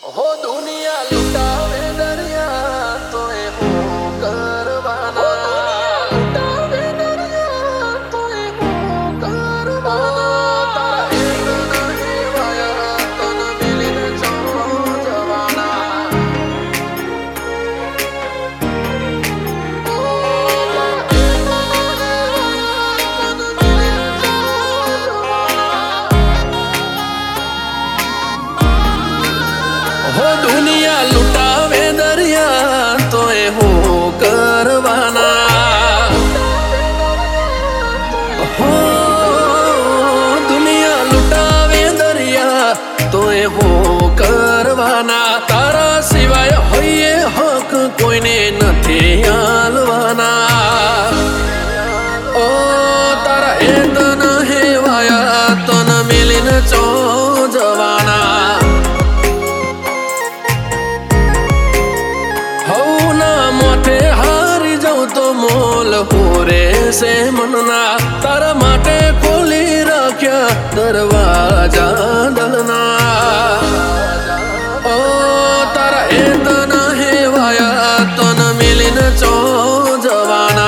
हो दुनिया लुटावे दरिया तो ए हो करवाना लुटावे दरिया तो ए हो करवाना तारा एक नहीं वाया तन मिलिन चो जवाना हो दुनिया लुटावे दरिया तो ए हो करवाना हो दुनिया लुटावे दरिया तो ए हो करवाना तारा सिवाय होइए हक कोઈને નથી આલવાના ओ तारा ए तन हेवाया तन मिलिन चो जवाना मोल होरे से मनना तारा माटे खोली राख्या दरवाजा दलना ओ तारा ए तन हेवाया तन मिलिन चो जवाना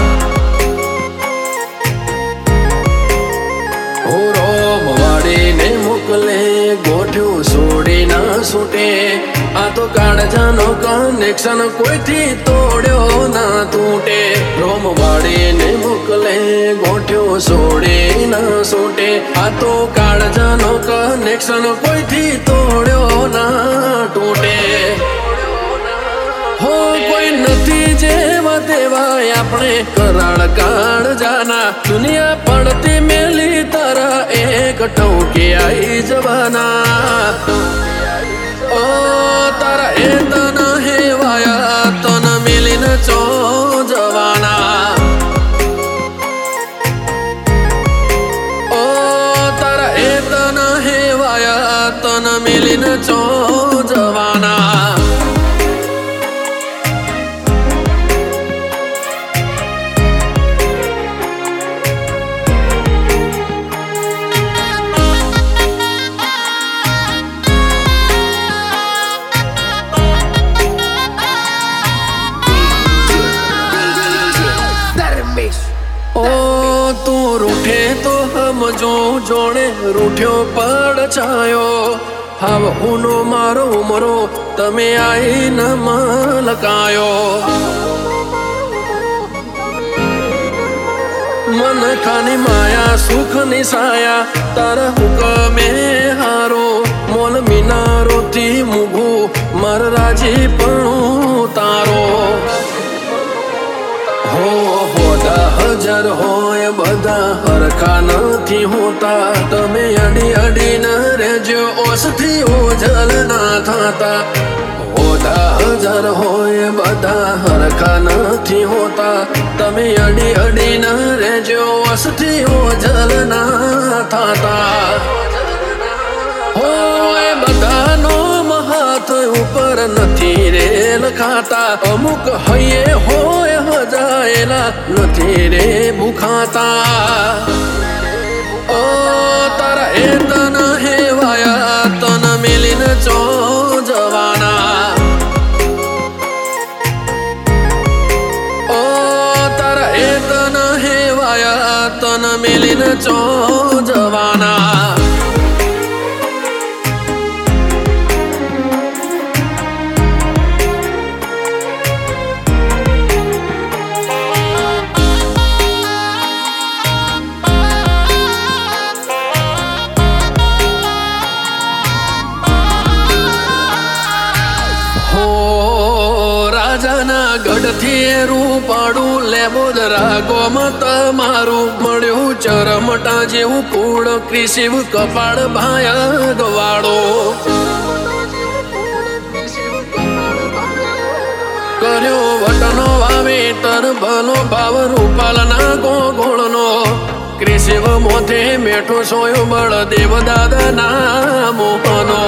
हो रोमवाड़ी ने मोकले गोठ्यू सोड़ी ना सूटे आ तो काळजानो कनेक्शन कोईथी तोड्यो ना तूटे रोमवाड़ी ने मोकले गोठ्यो सोडे ना सूटे आ तो काळजानो कनेक्शन कोईथी तोड्यो ना तूटे हो कोई नथी जेवा तेवा आपणे कराळ काळजाना दुनिया पड़ती मेली तारा एक टोके आई जवाना ओ तारा ए तन हेवाया तन मिलिन चो जवाना ओ तारा ए तन हेवाया तन मिलिन चो जवाना ओ तू रूठे तो हम जो जोड़े रूठ्यो पड़ छायो हाव हुनो मारो मरो तमे आई न मलकायो मन खानी माया सुख निसाया तार हुकमे हारो मोल मीनारो थी मुगु मर राजी पणु तारो हो होदा हजार होय बधा हरखा नथी होता तमे अडी अडी न रेजो ओसथी ओझल ना थाता होदा हजार होय बधा हरखा नथी होता तमे अडी अडी न रेजो ओसथी ओझल ना थाता होय बधानो हाथ ऊपर नथी रे लखाता अमुक हये होय हजाएला नथी रे भूखाता ओ तारा ए तन हेवाया तन मिलिन चो जवाना ओ तारा ए तन हेवाया तन मिलिन चो जवाना राजाना गढ़थी रूपाड़ू लेबो जरा गोमत मारू मळ्यु चरमटा जेवू कूड़ कृषिव कपाळ भाया गवाड़ो कर्यो वटनो वावेतर भलो भाव रूपालना गोगोळनो कृषिव मोथे मेठो सोयो बळदेव दादाना मोहनो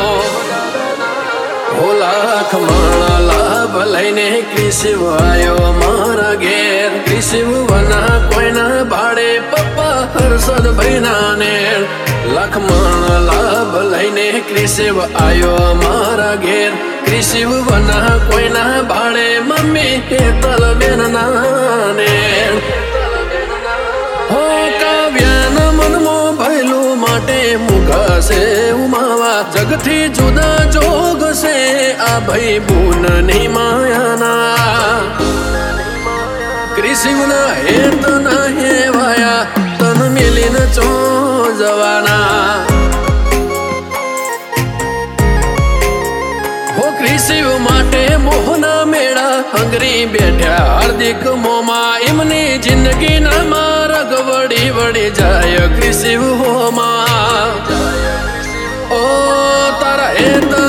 लाख माणा लाभ लईने कृषिव आयो मारा घेर कृषिव वना कोईना भाड़े पप्पा हर्षद भाईना नेर લખમણ લાભ લઈને ક્રિશિવ આયો અમારા ઘેર ક્રિશિવ વના કોઈના ભાડે મમ્મી હેતલ બેન નાને હો કાવ્યાના મનમાં ભયલું માટે મુકાશે ઉમાવા જગથી જુદા જોગ છે આ ભાઈ બુનની માયાના ક્રિશિવના હેત ના હેવાયા તન મિલીને ચો જવાના હો ક્રિશિવ માટે મોહના મેળા હંગરી બેઠા હાર્દિક મોમાં એમની જિંદગી ના માર્ગ વળી વળી જાય ક્રિશિવ હોમાં ઓ તારા હેત